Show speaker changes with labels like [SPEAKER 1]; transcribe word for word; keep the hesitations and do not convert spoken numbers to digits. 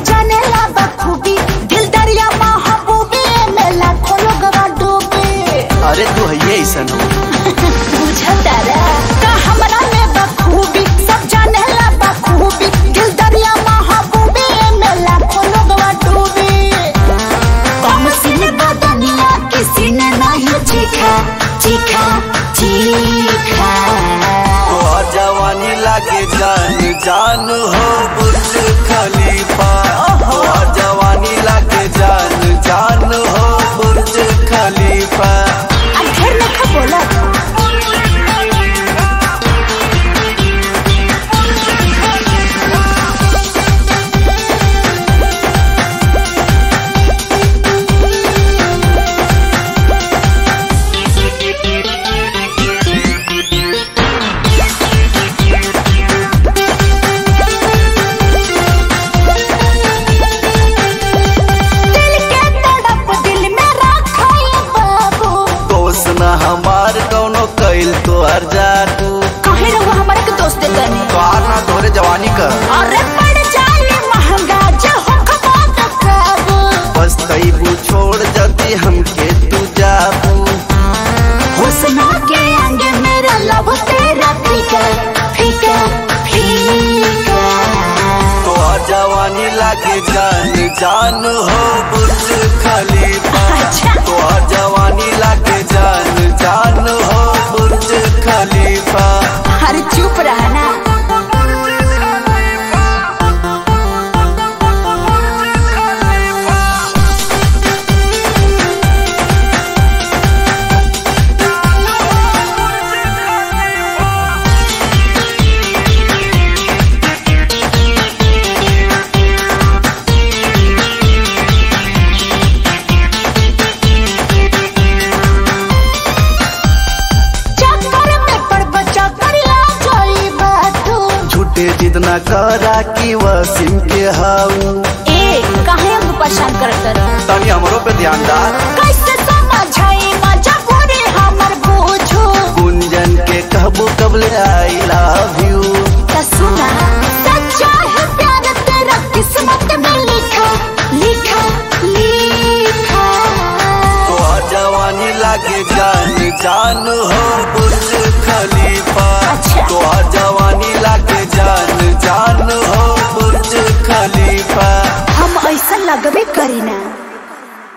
[SPEAKER 1] जाने ला बखूबी दिल दरिया महबूबी में लाखों लोग डूबे।
[SPEAKER 2] अरे तू है ऐसा
[SPEAKER 1] बुझता रे का हमरा में बखूबी सब जाने ला बखूबी दिल दरिया महबूबी में लाखों लोग डूबे। कम सिन बदनिया किसी ने नहीं चीखा चीखा चीखा।
[SPEAKER 2] जवानी लागे जान जान हो बुर्ज खलीफा। जवानी लागे जान जान हो बुर्ज खलीफा।
[SPEAKER 1] अधर नखा बोला
[SPEAKER 2] हमार कौनो कैल तो हर जादू
[SPEAKER 1] काहे रहुआ हमारे के दोस्त देतनी
[SPEAKER 2] कार ना तोरे जवानी का।
[SPEAKER 1] अरे पड़ जाले महंगा जो हो खबात काबू।
[SPEAKER 2] बस तईबू छोड़ जदी हमके तू जाबू।
[SPEAKER 1] हुस्न के आगे मेरा लव तेरा फीका फीका फीका।
[SPEAKER 2] तो जवानी लागे जान जान हो बुर्ज खलीफा।
[SPEAKER 1] अच्छा।
[SPEAKER 2] तो जवानी लागे जान जान हो बुर्ज खलीफा।
[SPEAKER 1] अरे चुप रहना
[SPEAKER 2] जितना करा कि वसीम के हाऊ।
[SPEAKER 1] ए काहे हम परेशान करत रह
[SPEAKER 2] तनी हमरो पे ध्यान डाल।
[SPEAKER 1] कैसे समझाई मजबूरी हमर बुझू।
[SPEAKER 2] गुंजन के कहबो कबले आई लव यू।
[SPEAKER 1] तो सुना सच्चा है प्यार तेरा किस्मत में लिखा लिखा लिखा।
[SPEAKER 2] तो जवानी लागे जान जान हो बुर्ज खलीफा।
[SPEAKER 1] अच्छा।
[SPEAKER 2] तो जवानी लागे जान जान हो बुर्ज खलीफा।
[SPEAKER 1] हम ऐसा लगबे करी ना।